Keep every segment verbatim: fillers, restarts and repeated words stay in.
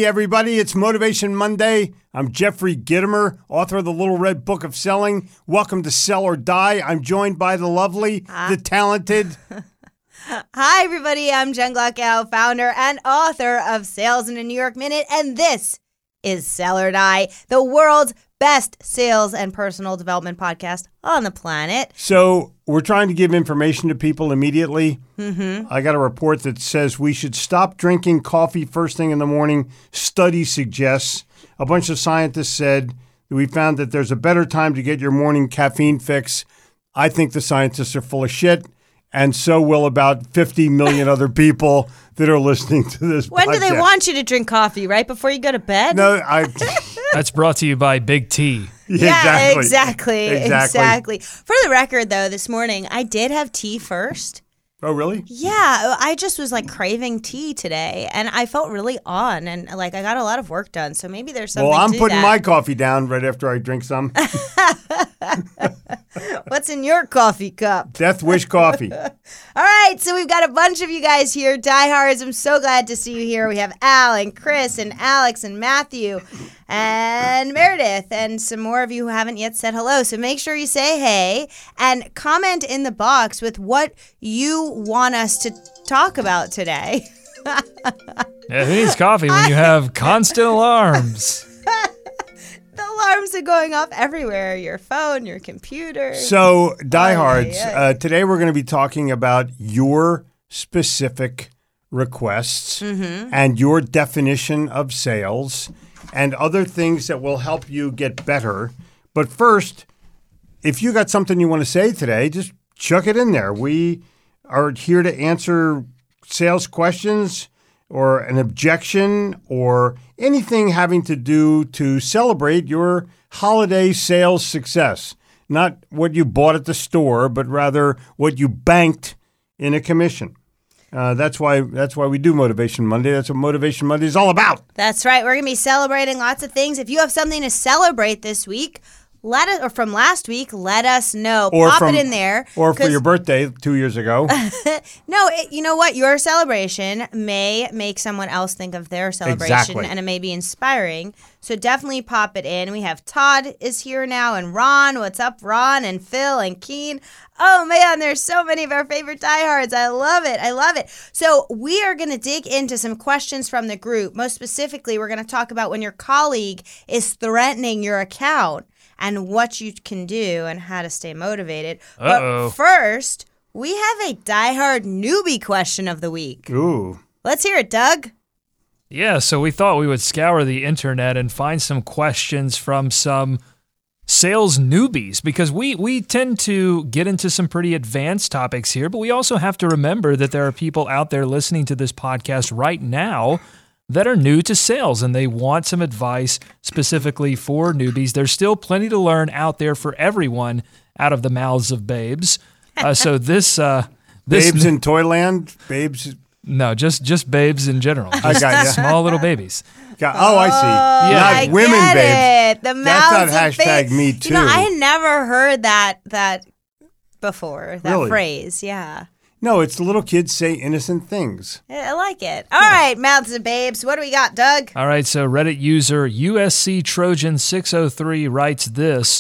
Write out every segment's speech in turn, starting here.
everybody. It's Motivation Monday. I'm Jeffrey Gitomer, author of the Little Red Book of Selling. Welcome to Sell or Die. I'm joined by the lovely, uh. the talented... Hi, everybody. I'm Jen Glockow, founder and author of Sales in a New York Minute, and this is Sell or Die, the world's best sales and personal development podcast on the planet. So we're trying to give information to people immediately. Mm-hmm. I got a report that says we should stop drinking coffee first thing in the morning. Study suggests. A bunch of scientists said that we found that there's a better time to get your morning caffeine fix. I think the scientists are full of shit. And so will about fifty million other people that are listening to this When podcast. do they want you to drink coffee? Right before you go to bed? No, I... That's brought to you by Big T. Yeah, exactly. exactly. Exactly. Exactly. For the record, though, this morning, I did have tea first. Oh, really? Yeah, I just was like craving tea today, and I felt really on, and like I got a lot of work done, so maybe there's something Well, I'm to putting that. my coffee down right after I drink some. What's in your coffee cup? Death Wish coffee. All right, so we've got a bunch of you guys here, diehards. I'm so glad to see you here. We have Al and Chris and Alex and Matthew and Meredith and some more of you who haven't yet said hello. So make sure you say hey and comment in the box with what you want us to talk about today. Yeah, who needs coffee when you have constant alarms? The alarms are going off everywhere. Your phone, your computer. So, diehards, Oh, yeah, yeah. uh, today we're going to be talking about your specific requests Mm-hmm. and your definition of sales and other things that will help you get better. But first, if you got something you want to say today, just chuck it in there. We are here to answer sales questions or an objection or anything having to do to celebrate your holiday sales success. Not what you bought at the store, but rather what you banked in a commission. Uh, that's why that's why we do Motivation Monday. That's what Motivation Monday is all about. That's right. We're going to be celebrating lots of things. If you have something to celebrate this week, let it, or from last week, let us know. Or Pop from- it in there. Or for your birthday two years ago. No, it, you know what? Your celebration may make someone else think of their celebration, Exactly. and it may be inspiring. So definitely pop it in. We have Todd is here now, and Ron. What's up, Ron? And Phil and Keen. Oh, man, there's so many of our favorite diehards. I love it. I love it. So we are going to dig into some questions from the group. Most specifically, we're going to talk about when your colleague is threatening your account and what you can do and how to stay motivated. Uh-oh. But first, we have a diehard newbie question of the week. Ooh. Let's hear it, Doug. Yeah, so we thought we would scour the internet and find some questions from some sales newbies because we, we tend to get into some pretty advanced topics here, but we also have to remember that there are people out there listening to this podcast right now that are new to sales and they want some advice specifically for newbies. There's still plenty to learn out there for everyone out of the mouths of babes. Uh, so this, uh, this Babes in Toyland? Babes? no, just just babes in general. I Just got ya. small little babies. God, oh, I see. Yeah. Not I women get babes. it. The That's mouths not of hashtag babes. me too. You know, I had never heard that that before, that Really? phrase. Yeah. No, it's little kids say innocent things. I I like it. All right, mouths of babes. What do we got, Doug? All right, so Reddit user U S C Trojan six oh three writes this.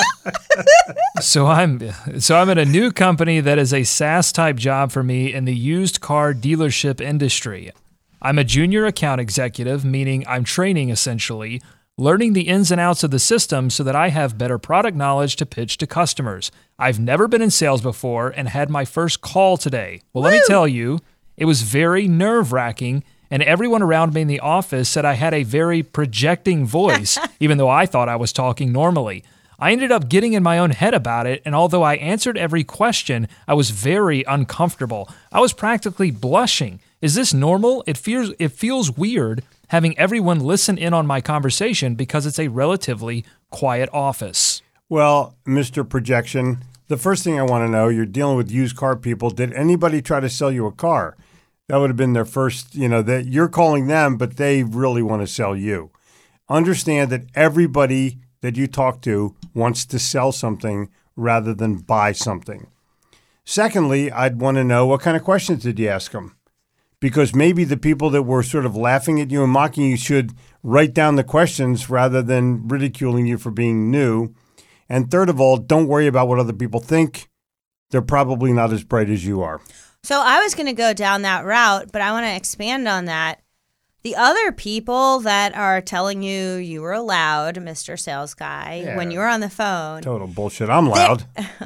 so I'm so I'm at a new company that is a SaaS type job for me in the used car dealership industry. I'm a junior account executive, meaning I'm training essentially, learning the ins and outs of the system so that I have better product knowledge to pitch to customers. I've never been in sales before and had my first call today. Well, let me tell you, it was very nerve-wracking, and everyone around me in the office said I had a very projecting voice, even though I thought I was talking normally. I ended up getting in my own head about it, and although I answered every question, I was very uncomfortable. I was practically blushing. Is this normal? It feels it feels weird having everyone listen in on my conversation because it's a relatively quiet office. Well, Mister Projection, the first thing I want to know, you're dealing with used car people. Did anybody try to sell you a car? That would have been their first, you know, that you're calling them, but they really want to sell you. Understand that everybody that you talk to wants to sell something rather than buy something. Secondly, I'd want to know what kind of questions did you ask them? because maybe the people that were sort of laughing at you and mocking you should write down the questions rather than ridiculing you for being new. And third of all, don't worry about what other people think. They're probably not as bright as you are. So I was going to go down that route, but I want to expand on that. The other people that are telling you you were loud, Mister Sales Guy, Yeah. when you were on the phone, Total bullshit. I'm loud.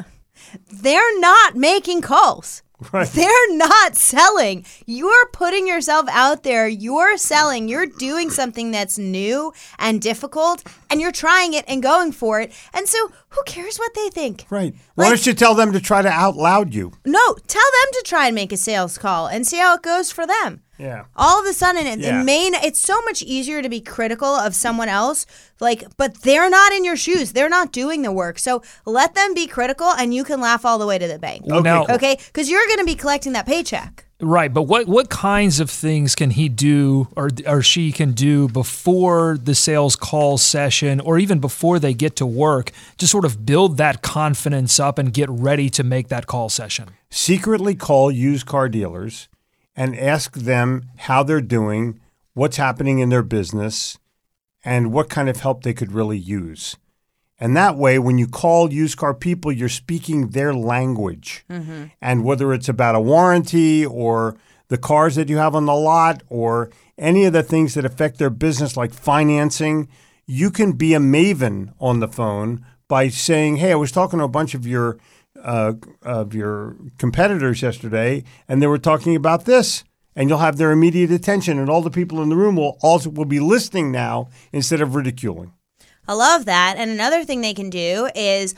they're not making calls. Right. They're not selling. You're putting yourself out there. You're selling. You're doing something that's new and difficult, and you're trying it and going for it. And so who cares what they think? Right. Why Like- don't you tell them to try to out loud you? No, tell them to try and make a sales call and see how it goes for them. Yeah. All of a sudden, it, Yeah. it may, it's so much easier to be critical of someone else, like, but they're not in your shoes. They're not doing the work. So let them be critical, and you can laugh all the way to the bank. Well, now- Okay? Because you're going to be collecting that paycheck. Right, but what, what kinds of things can he do or or she can do before the sales call session or even before they get to work to sort of build that confidence up and get ready to make that call session? Secretly call used car dealers and ask them how they're doing, what's happening in their business, and what kind of help they could really use. And that way, when you call used car people, you're speaking their language. Mm-hmm. And whether it's about a warranty or the cars that you have on the lot or any of the things that affect their business like financing, you can be a maven on the phone by saying, hey, I was talking to a bunch of your uh, of your competitors yesterday, and they were talking about this. And you'll have their immediate attention, and all the people in the room will also will be listening now instead of ridiculing. I love that. And another thing they can do is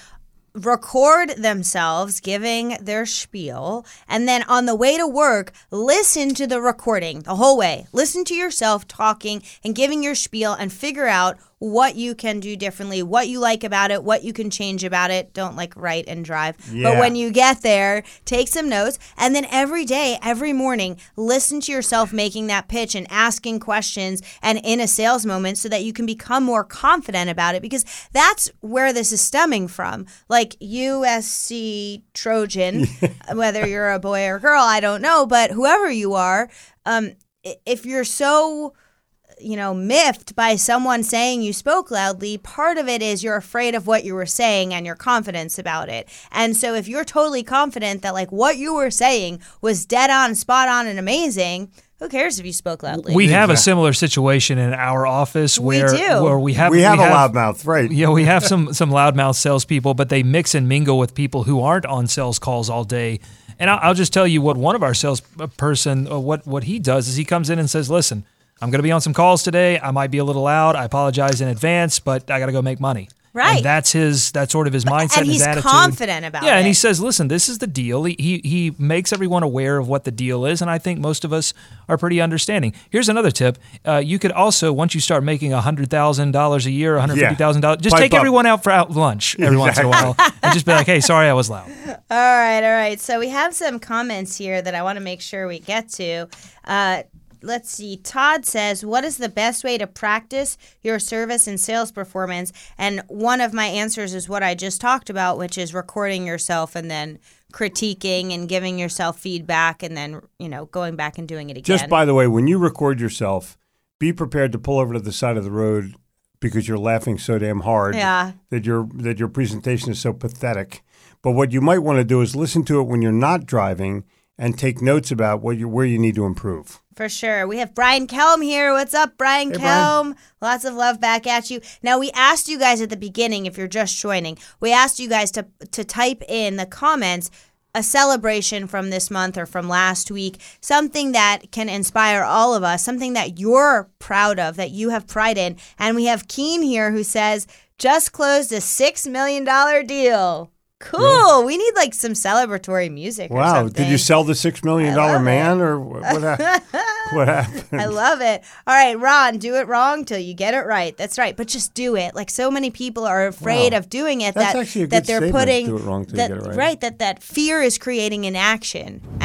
record themselves giving their spiel, and then on the way to work, listen to the recording the whole way. Listen to yourself talking and giving your spiel and figure out what you can do differently, what you like about it, what you can change about it. Don't like write and drive. Yeah. But when you get there, take some notes, and then every day, every morning, listen to yourself making that pitch and asking questions and in a sales moment so that you can become more confident about it, because that's where this is stemming from. Like U S C Trojan, whether you're a boy or girl, I don't know, but whoever you are, um, i- if you're so you know, miffed by someone saying you spoke loudly, part of it is you're afraid of what you were saying and your confidence about it. And so if you're totally confident that like what you were saying was dead on, spot on, and amazing, who cares if you spoke loudly? We have a similar situation in our office We where do. where we have We have a loudmouth, right? Yeah, we have some some loudmouth salespeople, but they mix and mingle with people who aren't on sales calls all day. And I'll, I'll just tell you what one of our salesperson, uh, what what he does is he comes in and says, "Listen, I'm going to be on some calls today. I might be a little loud. I apologize in advance, but I got to go make money." Right. And that's his. That's sort of his mindset and and his he's attitude. confident about Yeah, it. and he says, "Listen, this is the deal." He, he he makes everyone aware of what the deal is, and I think most of us are pretty understanding. Here's another tip: uh, you could also, once you start making a hundred thousand dollars a year, one hundred fifty thousand dollars, just Pipe take up. everyone out for out lunch every once in a while, and just be like, "Hey, sorry, I was loud." All right, all right. So we have some comments here that I want to make sure we get to. Uh, Let's see. Todd says, what is the best way to practice your service and sales performance? And one of my answers is what I just talked about, which is recording yourself and then critiquing and giving yourself feedback and then, you know, going back and doing it again. Just by the way, when you record yourself, be prepared to pull over to the side of the road because you're laughing so damn hard Yeah. that your that your presentation is so pathetic. But what you might want to do is listen to it when you're not driving and take notes about what you where you need to improve. For sure. We have Brian Kelm here. What's up, Brian Hey, Kelm? Brian. Lots of love back at you. Now, we asked you guys at the beginning, if you're just joining, we asked you guys to to type in the comments a celebration from this month or from last week, something that can inspire all of us, something that you're proud of, that you have pride in. And we have Keen here who says, just closed a six million dollars deal. Cool. We need like some celebratory music or Wow! something. Did you sell the six million I dollar love man, or what? What, hap- what happened? I love it. All right, Ron, do it wrong till you get it right. That's right. But just do it. Like so many people are afraid Wow. of doing it That's that actually a that good they're statement, putting do it wrong till that, you get it right. that that fear is creating an action. And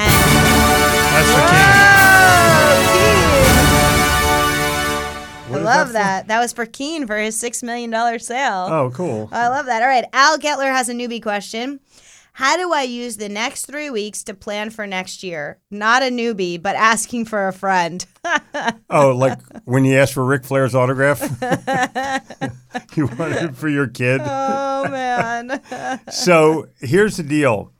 That's the Whoa, Keen. I What is love for? that. That was for Keen for his six million dollars sale. Oh, cool. I love that. All right, Al Getler has a newbie question. How do I use the next three weeks to plan for next year? Not a newbie, but asking for a friend. Oh, like when you asked for Ric Flair's autograph? You wanted it for your kid? Oh, man. So here's the deal.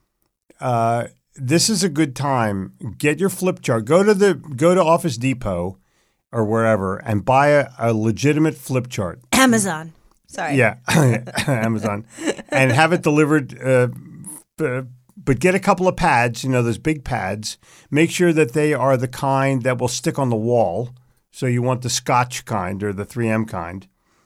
Uh, this is a good time. Get your flip chart. Go to the go to Office Depot or wherever and buy a, a legitimate flip chart. Amazon. Sorry. Yeah, Amazon. And have it delivered. Uh, uh, but get a couple of pads, you know, those big pads. Make sure that they are the kind that will stick on the wall. So you want the Scotch kind or the three M kind.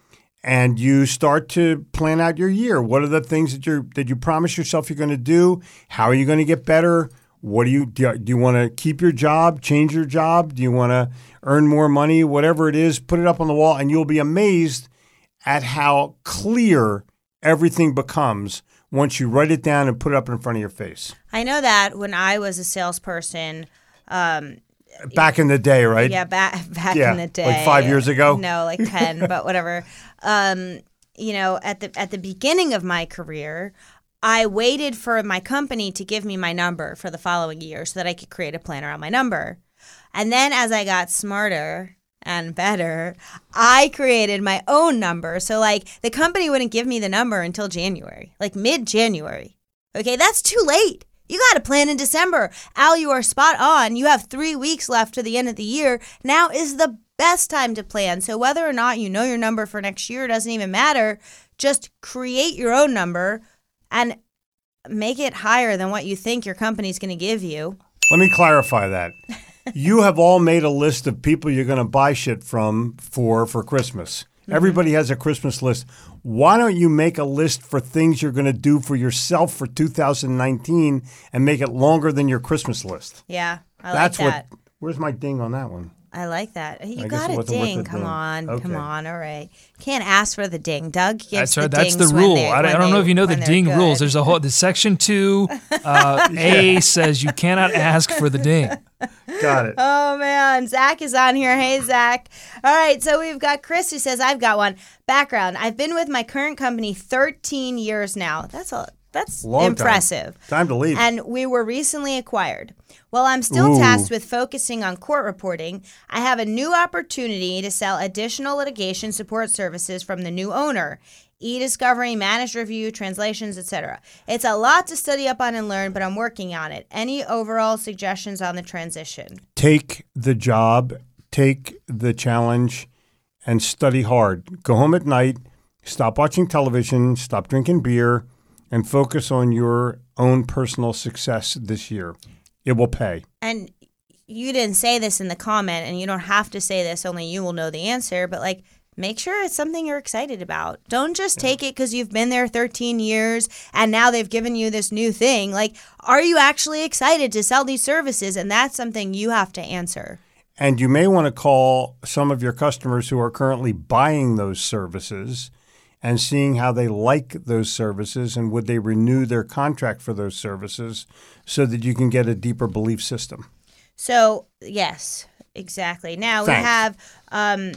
And you start to plan out your year. What are the things that you that you promise yourself you're going to do? How are you going to get better? What do you do? You, do you want to keep your job, change your job? Do you want to earn more money? Whatever it is, put it up on the wall, and you'll be amazed at how clear everything becomes once you write it down and put it up in front of your face. I know that when I was a salesperson, um, back in the day, right? Yeah, back back yeah, in the day, like five years ago. No, like ten, but whatever. Um, you know, at the at the beginning of my career, I waited for my company to give me my number for the following year so that I could create a plan around my number. And then as I got smarter and better, I created my own number. So like the company wouldn't give me the number until January, like mid-January. Okay, that's too late. You got to plan in December. Al, you are spot on. You have three weeks left to the end of the year. Now is the best time to plan. So whether or not you know your number for next year doesn't even matter. Just create your own number and make it higher than what you think your company's going to give you. Let me clarify that. You have all made a list of people you're going to buy shit from for for Christmas. Mm-hmm. Everybody has a Christmas list. Why don't you make a list for things you're going to do for yourself for two thousand nineteen and make it longer than your Christmas list? Yeah, I That's like that. What, where's my ding on that one? I like that. You I got guess it a wasn't worth ding. the Come ding. on. Okay. Come on. All right. Can't ask for the ding. Doug gives That's the right. That's the dings when rule. they- I, I when don't know they- if you know the when they're ding good. rules. There's a whole the section two uh, A says you cannot ask for the ding. Got it. Oh, man. Zach is on here. Hey, Zach. All right. So we've got Chris who says, I've got one. Background. I've been with my current company thirteen years now. That's a That's Long impressive. Time. Time to leave. And we were recently acquired. While I'm still Ooh. tasked with focusing on court reporting, I have a new opportunity to sell additional litigation support services from the new owner. E-discovery, managed review, translations, et cetera. It's a lot to study up on and learn, but I'm working on it. Any overall suggestions on the transition? Take the job, take the challenge, and study hard. Go home at night, stop watching television, stop drinking beer, and focus on your own personal success this year. It will pay. And you didn't say this in the comment, and you don't have to say this, only you will know the answer, but like, make sure it's something you're excited about. Don't just take it because you've been there thirteen years and now they've given you this new thing. Like, are you actually excited to sell these services? And that's something you have to answer. And you may want to call some of your customers who are currently buying those services and seeing how they like those services and would they renew their contract for those services so that you can get a deeper belief system. So, yes, exactly. Now Thanks. we have um,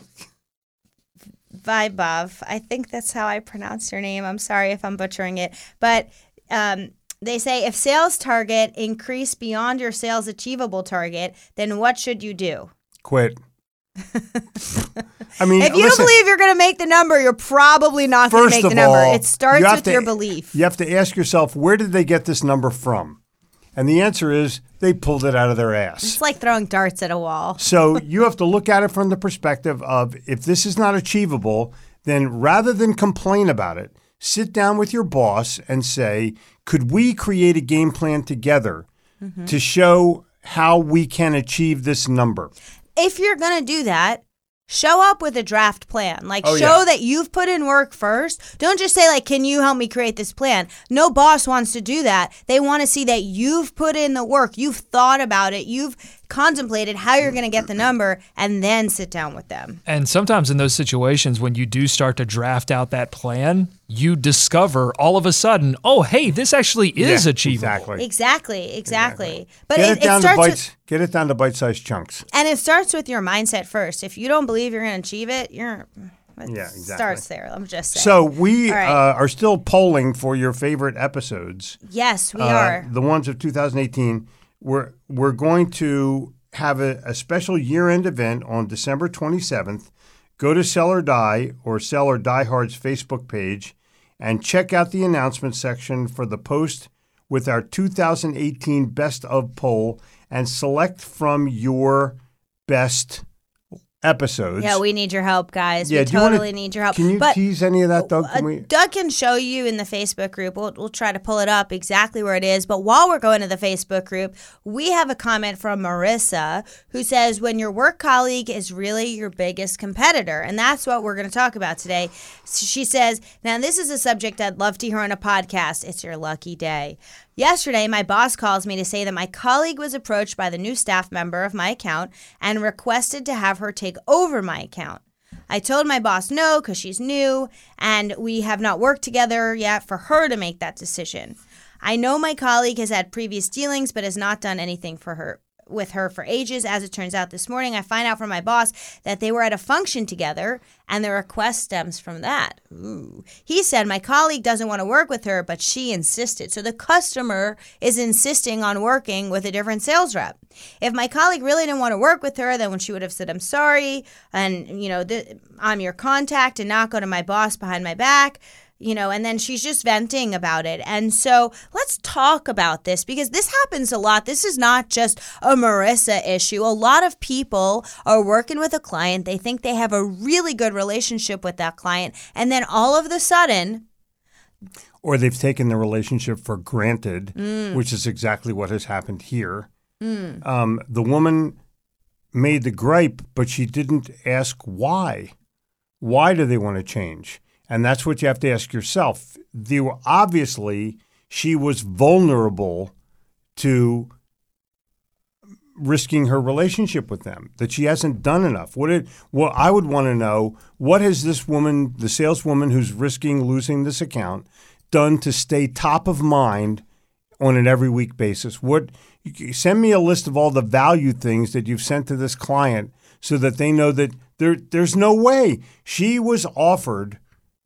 Vaibhav. I think that's how I pronounce her name. I'm sorry if I'm butchering it. But um, they say if sales target increase beyond your sales achievable target, then what should you do? Quit. I mean, If you listen, don't believe you're going to make the number, you're probably not going to first make the of number. all, It starts you have with to- your belief. You have to ask yourself, where did they get this number from? And the answer is they pulled it out of their ass. It's like throwing darts at a wall. So you have to look at it from the perspective of if this is not achievable, then rather than complain about it, sit down with your boss and say, could we create a game plan together Mm-hmm. to show how we can achieve this number? If you're going to do that, show up with a draft plan. Like, Oh, show yeah. that you've put in work first. Don't just say, like, can you help me create this plan? No boss wants to do that. They want to see that you've put in the work. You've thought about it. You've contemplated how you're going to get the number and then sit down with them. And sometimes in those situations, when you do start to draft out that plan, you discover all of a sudden, oh, hey, this actually is Yeah, achievable. Exactly. Exactly, exactly. But Get it, it, down it to starts bites. with, Get it down to bite-sized chunks. and it starts with your mindset first. If you don't believe you're going to achieve it, you're It Yeah, exactly. starts there. I'm just saying. So we All right. uh, are still polling for your favorite episodes. yes, we Uh, are. the ones of two thousand eighteen. We're we're going to have a, a special year-end event on December twenty-seventh. Go to Sell or Die or Sell or Die Hard's Facebook page and check out the announcement section for the post with our two thousand eighteen Best of poll and select from your best episodes. Yeah, we need your help, guys. Yeah, we do you wanna- totally need your help. Can you but tease any of that, Doug? Can Uh, we? Doug can show you in the Facebook group. We'll, we'll try to pull it up exactly where it is. But while we're going to the Facebook group, we have a comment from Marissa who says, when your work colleague is really your biggest competitor. And that's what we're going to talk about today. So she says, now this is a subject I'd love to hear on a podcast. It's your lucky day. Yesterday, my boss calls me to say that my colleague was approached by the new staff member of my account and requested to have her take over my account. I told my boss no because she's new and we have not worked together yet for her to make that decision. I know my colleague has had previous dealings but has not done anything for her with her for ages. As it turns out, this morning I find out from my boss that they were at a function together and the request stems from that. Ooh. He said my colleague doesn't want to work with her, but she insisted. So the customer is insisting on working with a different sales rep. If my colleague really didn't want to work with her, then when she would have said, I'm sorry, and, you know, th- I'm your contact, and not go to my boss behind my back, you know, and then she's just venting about it. And so let's talk about this because this happens a lot. This is not just a Marissa issue. A lot of people are working with a client. They think they have a really good relationship with that client. And then all of a sudden, Or they've taken the relationship for granted, mm. which is exactly what has happened here. Mm. Um, the woman made the gripe, but she didn't ask why. Why do they want to change? And that's what you have to ask yourself. The, obviously, she was vulnerable to risking her relationship with them, that she hasn't done enough. What it, well, I would want to know, what has this woman, the saleswoman who's risking losing this account, done to stay top of mind on an every week basis? What? Send me a list of all the value things that you've sent to this client so that they know that there, there's no way. She was offered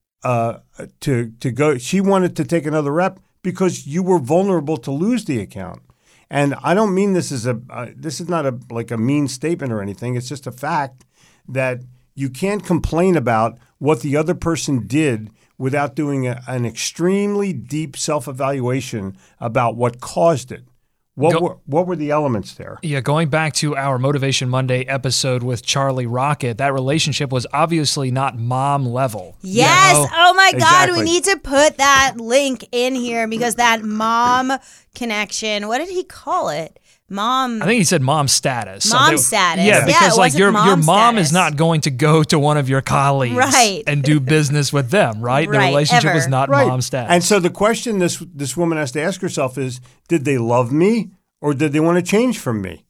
uh, to to go. She wanted to take another rep because you were vulnerable to lose the account. And I don't mean this as a uh, this is not a like a mean statement or anything. It's just a fact that you can't complain about what the other person did without doing a, an extremely deep self-evaluation about what caused it. What Go- were what were the elements there? Yeah, going back to our Motivation Monday episode with Charlie Rocket, that relationship was obviously not mom level. yes. You know? Oh my God. Exactly. We need to put that link in here because that mom connection, what did he call it? Mom. I think he said mom status. Mom Something- status. Yeah, Yeah, because it like wasn't your mom your mom is status. not going to go to one of your colleagues Right. and do business with them, right? The Right, relationship is ever. not Right. mom status. And so the question this this woman has to ask herself is, did they love me or did they want to change from me?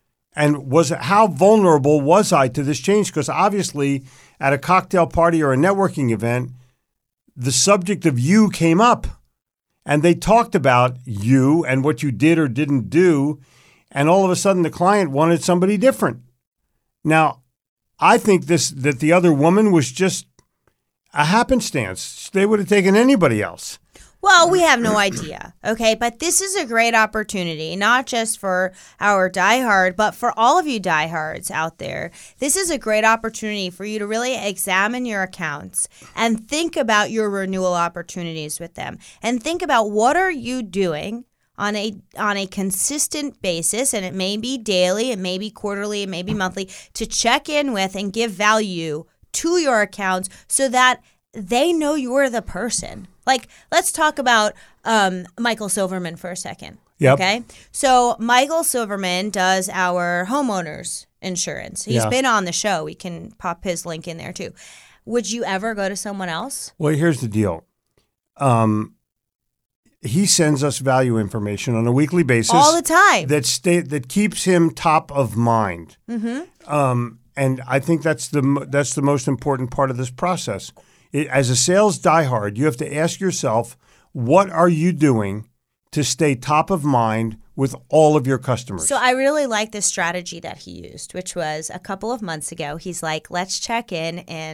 And was it, how vulnerable was I to this change? Because obviously at a cocktail party or a networking event, the subject of you came up and they talked about you and what you did or didn't do. And all of a sudden the client wanted somebody different. Now, I think this that the other woman was just a happenstance. They would have taken anybody else. Well, we have no idea, okay? But this is a great opportunity, not just for our diehard, but for all of you diehards out there. This is a great opportunity for you to really examine your accounts and think about your renewal opportunities with them. And think about what are you doing on a on a consistent basis, and it may be daily, it may be quarterly, it may be monthly, to check in with and give value to your accounts so that they know you're the person. Like, let's talk about um, Michael Silverman for a second. Yep. Okay. So Michael Silverman does our homeowners insurance. He's Yeah. been on the show. We can pop his link in there too. Would you ever go to someone else? Well, here's the deal. Um, he sends us value information on a weekly basis. All the time. That stay, that keeps him top of mind. Mm-hmm. Um, and I think that's the mo- that's the most important part of this process. It, as a sales diehard, you have to ask yourself, what are you doing to stay top of mind with all of your customers? So I really like the strategy that he used, which was a couple of months ago. He's like, let's check in in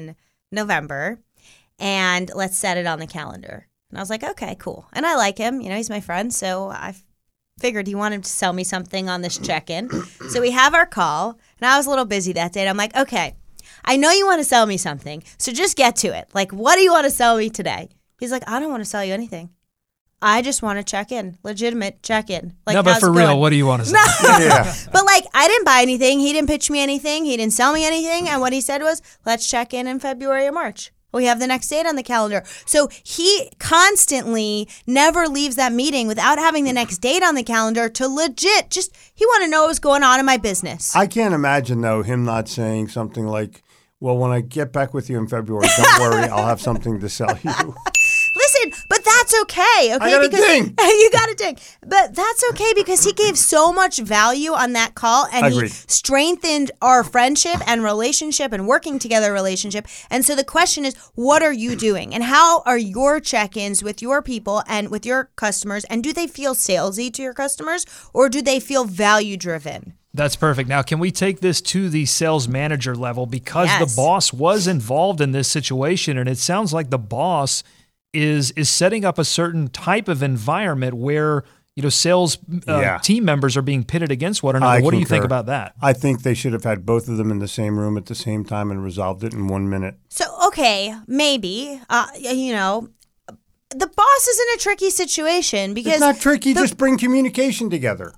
November, and let's set it on the calendar. And I was like, okay, cool. And I like him. You know, he's my friend, so I figured he wanted to sell me something on this check-in. So we have our call, and I was a little busy that day. And I'm like, okay, I know you want to sell me something, so just get to it. Like, what do you want to sell me today? He's like, I don't want to sell you anything. I just want to check in, legitimate check in. Like, no, but how's for it real, going? what do you want to say? Yeah. But like, I didn't buy anything. He didn't pitch me anything. He didn't sell me anything. And what he said was, let's check in in February or March. We have the next date on the calendar. So he constantly never leaves that meeting without having the next date on the calendar to legit just, he want to know what's going on in my business. I can't imagine, though, him not saying something like, well, when I get back with you in February, don't worry, I'll have something to sell you. Listen, but that's okay, okay? I got a because ding. You got a ding. But that's okay because he gave so much value on that call and Agreed. he strengthened our friendship and relationship and working together relationship. And so the question is, what are you doing? And how are your check-ins with your people and with your customers? And do they feel salesy to your customers or do they feel value-driven? That's perfect. Now, can we take this to the sales manager level? Because Yes. the boss was involved in this situation, and it sounds like the boss is is setting up a certain type of environment where, you know, sales uh, Yeah. team members are being pitted against one another. I What do you think concur. about that? I think they should have had both of them in the same room at the same time and resolved it in one minute. So, okay, maybe, uh, you know, the boss is in a tricky situation because It's not tricky. the- Just bring communication together.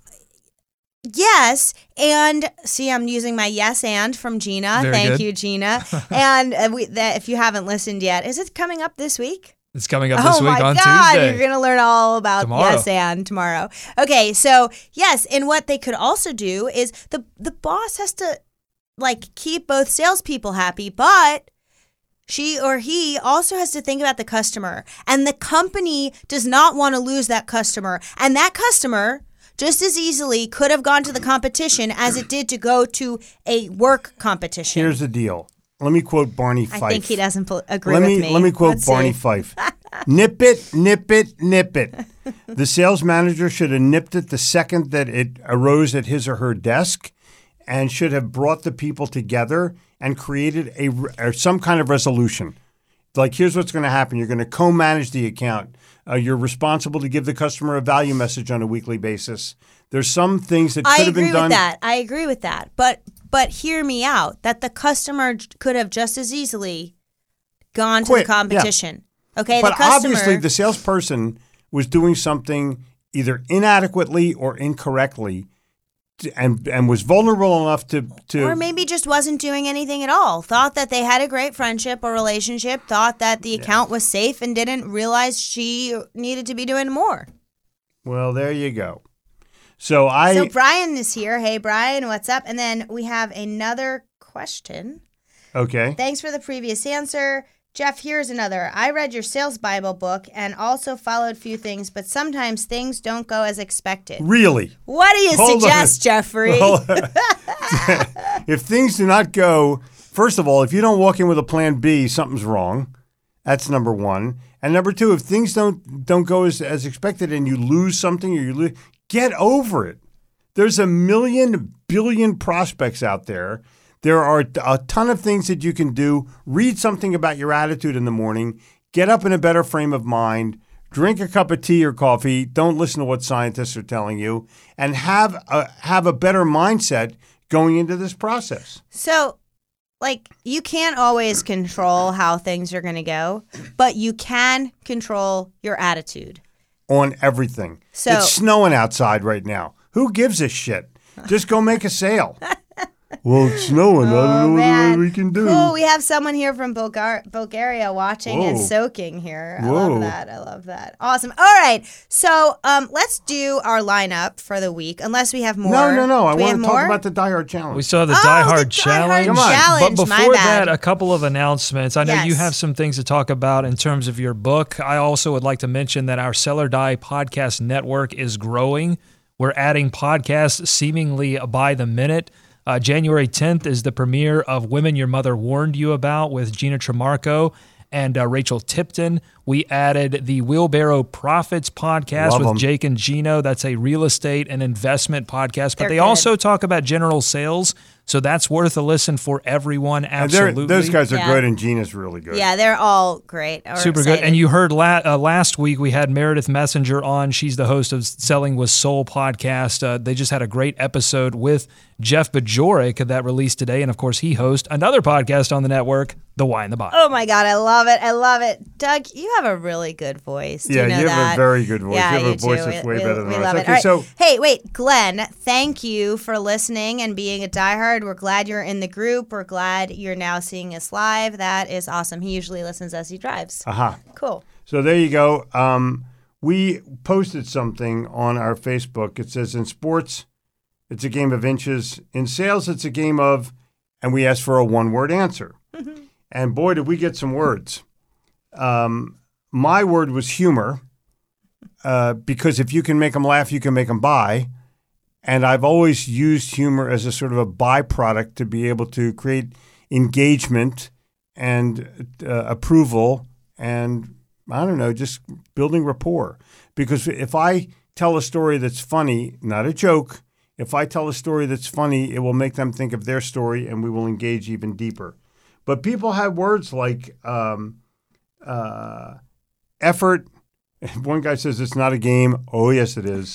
Yes, and see, I'm using my yes and from Gina. Very Thank good. you, Gina. and uh, we, that, if you haven't listened yet, is it coming up this week? It's coming up this oh week my on God, Tuesday. you're going to learn all about Tomorrow. yes and tomorrow. Okay, so yes, and what they could also do is the the boss has to like keep both salespeople happy, but she or he also has to think about the customer, and the company does not want to lose that customer, and that customer just as easily could have gone to the competition as it did to go to a work competition. Here's the deal. Let me quote Barney Fife. I think he doesn't pl- agree let with me, me. Let me quote Let's Barney see. Fife. Nip it, nip it, nip it. The sales manager should have nipped it the second that it arose at his or her desk and should have brought the people together and created a, or some kind of resolution. Like, here's what's going to happen. You're going to co-manage the account. Uh, you're responsible to give the customer a value message on a weekly basis. There's some things that could I have agree been done. with that. I agree with that. But but hear me out. That the customer j- could have just as easily gone to Quit, the competition. Okay, But the customer. obviously, the salesperson was doing something either inadequately or incorrectly, to, and and was vulnerable enough to to. or maybe just wasn't doing anything at all. Thought that they had a great friendship or relationship. Thought that the account was safe and didn't realize she needed to be doing more. Well, there you go. So I. So Brian is here. Hey, Brian, what's up? And then we have another question. okay. Thanks for the previous answer. Jeff, here's another. I read your sales Bible book and also followed few things, but sometimes things don't go as expected. Really. What do you Hold suggest, on. Jeffrey? Well, if things do not go, first of all, if you don't walk in with a plan B, something's wrong. That's number one. And number two, if things don't don't go as, as expected and you lose something or you lose, get over it. There's a million billion prospects out there. There are a ton of things that you can do. Read something about your attitude in the morning. Get up in a better frame of mind. Drink a cup of tea or coffee. Don't listen to what scientists are telling you. And have a, have a better mindset going into this process. So, like, you can't always control how things are going to go, but you can control your attitude. On everything. So- It's snowing outside right now. Who gives a shit? Just go make a sale. Well, it's snowing. I Oh, don't know man. what we can do. Cool. We have someone here from Bulgar- Bulgaria watching and Whoa. soaking here. I Whoa. love that. I love that. Awesome. All right. So um, let's do our lineup for the week, unless we have more. No, no, no. I Do we want have to talk more? about the Die Hard Challenge. We saw the Oh, Die the Hard Die Hard Challenge. Come on. Challenge. But My before bad. that, a couple of announcements. I know you Yes. have some things to talk about in terms of your book. I also would like to mention that our Sell or Die podcast network is growing. We're adding podcasts seemingly by the minute. Uh, January tenth is the premiere of Women Your Mother Warned You About with Gina Tremarco and uh, Rachel Tipton. We added the Wheelbarrow Profits podcast Love with 'em. Jake and Gino. That's a real estate and investment podcast, but They're they good. also talk about general sales. So that's worth a listen for everyone. And they're- Absolutely. those guys are Yeah. good, and Gina's really good. Yeah, they're all great. We're Super excited. good. And you heard la- uh, last week we had Meredith Messenger on. She's the host of Selling with Soul podcast. Uh, they just had a great episode with Jeff Bajorek that released today. And of course, he hosts another podcast on the network, The Why and the Buy. Oh my God, I love it. I love it. Doug, you have a really good voice. Do Yeah, you know you have that? a very good voice. Yeah, You have a you voice do. that's We- way we- better than we ours. love it. Okay, All right. so- Hey, wait, Glenn, thank you for listening and being a diehard. We're glad you're in the group. We're glad you're now seeing us live. That is awesome. He usually listens as he drives. Aha. Cool. So there you go. Um, we posted something on our Facebook. It says, in sports, it's a game of inches. In sales, it's a game of, and we asked for a one-word answer. And boy, did we get some words. Um, my word was humor, uh, because if you can make them laugh, you can make them buy. And I've always used humor as a sort of a byproduct to be able to create engagement and uh, approval and, I don't know, just building rapport. Because if I tell a story that's funny, not a joke, if I tell a story that's funny, it will make them think of their story and we will engage even deeper. But people have words like um, uh, effort. One guy says it's not a game. Oh, yes, it is.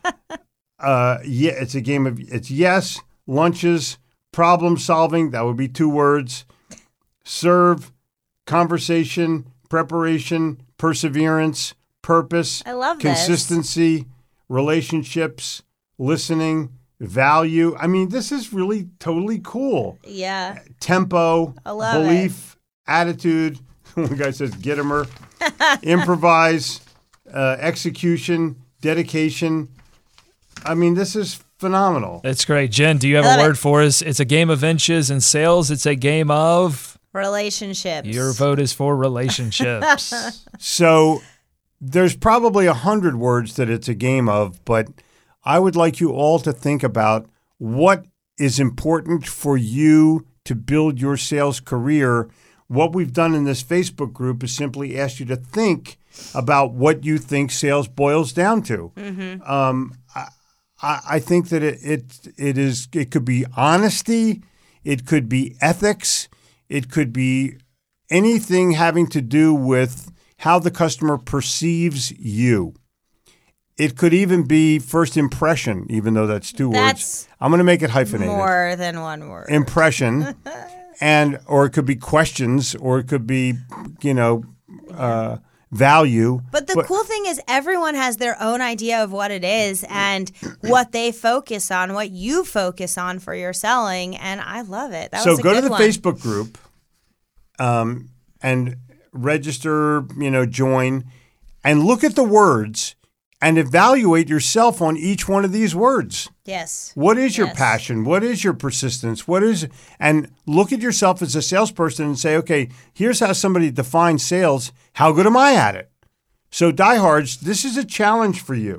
uh, yeah, it's a game of, it's yes, lunches, problem solving. That would be two words. Serve, conversation, preparation, perseverance, purpose, I love this. consistency, relationships, listening, value. I mean, this is really totally cool. Yeah. Tempo, I love belief, attitude. One guy says Gittimer, improvise, uh, execution, dedication. I mean, this is phenomenal. That's great. Jen, do you have I a love word it. for us? It's a game of inches. In sales, it's a game of... Relationships. Your vote is for relationships. So there's probably a hundred words that it's a game of, but I would like you all to think about what is important for you to build your sales career. What we've done in this Facebook group is simply ask you to think about what you think sales boils down to. Mm-hmm. Um, I, I think that it, it it is it could be honesty, it could be ethics, it could be anything having to do with how the customer perceives you. It could even be first impression, even though that's two That's words. I'm going to make it hyphenated. More than one word. Impression, and or it could be questions, or it could be, you know, uh, value. But the cool thing is everyone has their own idea of what it is and what they focus on, what you focus on for your selling, and I love it. That so was a go good to the one. Facebook group, um, and register. You know, join, and look at the words and evaluate yourself on each one of these words. Yes. What is your Yes. passion? What is your persistence? What is, and look at yourself as a salesperson and say, okay, here's how somebody defines sales. How good am I at it? So diehards, this is a challenge for you.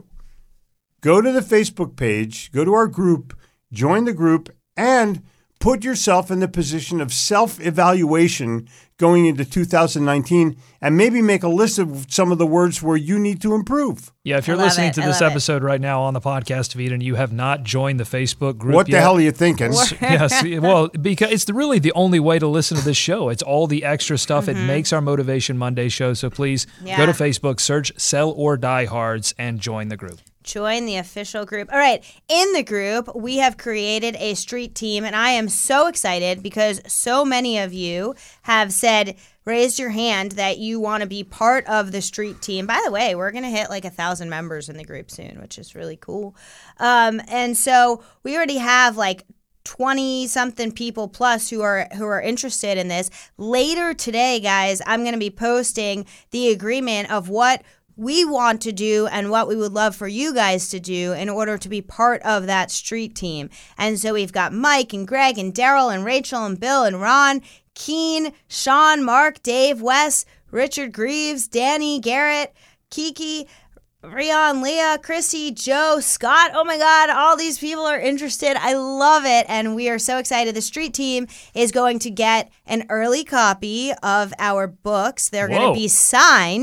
Go to the Facebook page, go to our group, join the group, and put yourself in the position of self-evaluation going into two thousand nineteen, and maybe make a list of some of the words where you need to improve. Yeah, if you're I love listening it. to I this love it. episode right now on the podcast feed and you have not joined the Facebook group What the yet, hell are you thinking? yes, well, because it's the, really the only way to listen to this show. It's all the extra stuff. It makes our Motivation Monday show. So please Yeah. go to Facebook, search Sell or Die Hards, and join the group. Join the official group. All right. In the group, we have created a street team, and I am so excited because so many of you have said, raised your hand that you want to be part of the street team. By the way, we're going to hit like a thousand members in the group soon, which is really cool. Um, and so we already have like twenty something people plus who are who are interested in this. Later today, guys, I'm going to be posting the agreement of what we want to do and what we would love for you guys to do in order to be part of that street team. And so we've got Mike and Greg and Daryl and Rachel and Bill and Ron, Keen, Sean, Mark, Dave, Wes, Richard Greaves, Danny, Garrett, Kiki, Rion, Leah, Chrissy, Joe, Scott. Oh my God, all these people are interested. I love it. And we are so excited. The street team is going to get an early copy of our books. They're going Whoa. to be signed.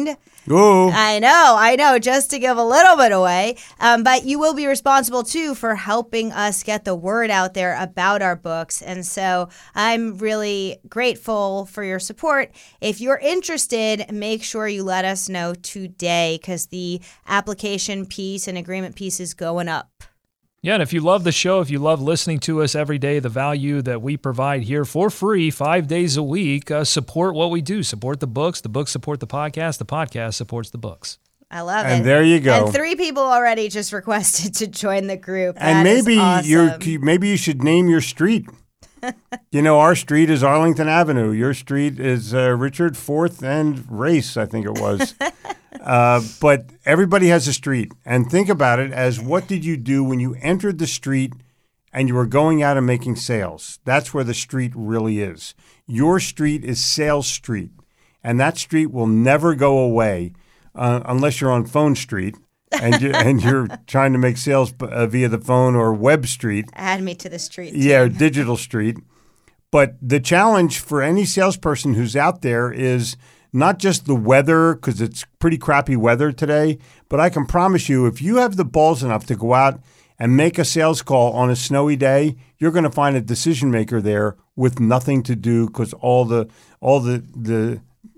Ooh. I know, I know, just to give a little bit away. Um, but you will be responsible, too, for helping us get the word out there about our books. And so I'm really grateful for your support. If you're interested, make sure you let us know today because the application piece and agreement piece is going up. Yeah, and if you love the show, if you love listening to us every day, the value that we provide here for free, five days a week, uh, support what we do. Support the books. The books support the podcast. The podcast supports the books. I love it. And there you go. And three people already just requested to join the group. That and maybe is awesome. you're maybe you should name your street. You know, our street is Arlington Avenue. Your street is uh, Richard Fourth and Race, I think it was. uh, but everybody has a street. And think about it as what did you do when you entered the street and you were going out and making sales? That's where the street really is. Your street is Sales Street. And that street will never go away uh, unless you're on Phone Street. and, you, and you're trying to make sales uh, via the phone or Web Street. Add me to the street. Yeah, or Digital Street. But the challenge for any salesperson who's out there is not just the weather, because it's pretty crappy weather today, but I can promise you if you have the balls enough to go out and make a sales call on a snowy day, you're going to find a decision maker there with nothing to do because all the all the the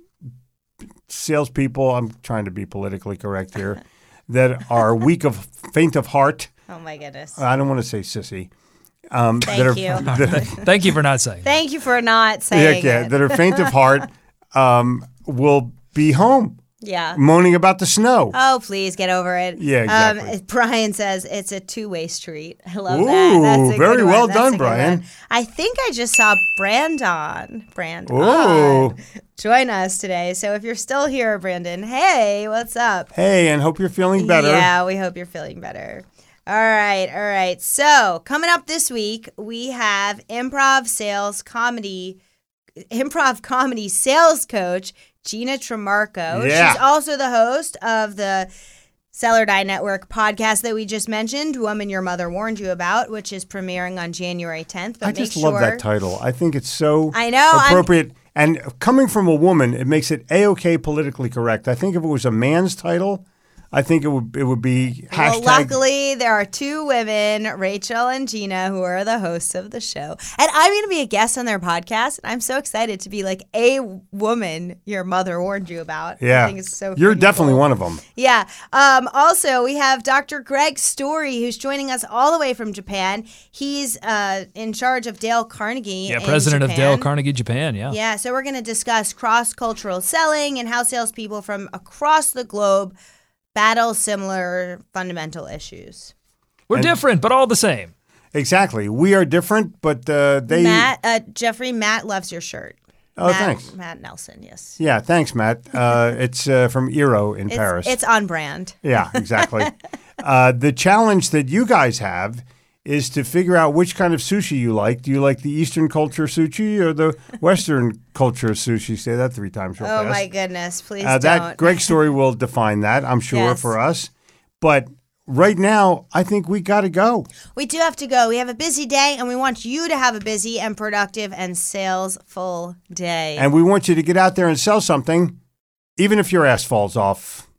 salespeople, I'm trying to be politically correct here, that are weak of, faint of heart. Oh, my goodness. I don't want to say sissy. Um, Thank that are, you. That are, Thank you for not saying that. Thank you for not yeah, saying yeah, it. that are faint of heart um, will be home Yeah. moaning about the snow. Oh, please get over it. Yeah, exactly. Um, Brian says it's a two-way street. I love Ooh, that. That's a very good one. well That's done, a good Brian. one. I think I just saw Brandon. Brandon. Ooh. Join us today. So if you're still here, Brandon, hey, what's up? Hey, and hope you're feeling better. Yeah, we hope you're feeling better. All right, all right. So coming up this week, we have improv sales comedy, improv comedy sales coach, Gina Tremarco. Yeah. She's also the host of the Sell or Die Network podcast that we just mentioned, Woman Your Mother Warned You About, which is premiering on January tenth. But I make just sure, love that title. I think it's so I know, I'm- appropriate. And coming from a woman, it makes it A-OK politically correct. I think if it was a man's title, I think it would it would be hashtag. Well, luckily, there are two women, Rachel and Gina, who are the hosts of the show. And I'm going to be a guest on their podcast. And I'm so excited to be like a woman your mother warned you about. Yeah. I think it's so You're freaking definitely cool. one of them. Yeah. Um, also, we have Doctor Greg Story, who's joining us all the way from Japan. He's uh, in charge of Dale Carnegie. Yeah, in president of Japan. Dale Carnegie Japan, yeah. Yeah, so we're going to discuss cross-cultural selling and how salespeople from across the globe battle similar fundamental issues. We're And- different, but all the same. Exactly. We are different, but uh, they. Matt, uh, Jeffrey, Matt loves your shirt. Oh, Matt, thanks. Matt Nelson, yes. Yeah, thanks, Matt. Uh, it's uh, from Eero in It's, Paris. it's on brand. Yeah, exactly. uh, the challenge that you guys have is to figure out which kind of sushi you like. Do you like the Eastern culture sushi or the Western culture sushi? Say that three times real Oh, fast. my goodness. Please Uh, don't. that Greg Story will define that, I'm sure, Yes. for us. But right now, I think we got to go. We do have to go. We have a busy day, and we want you to have a busy and productive and salesful day. And we want you to get out there and sell something, even if your ass falls off.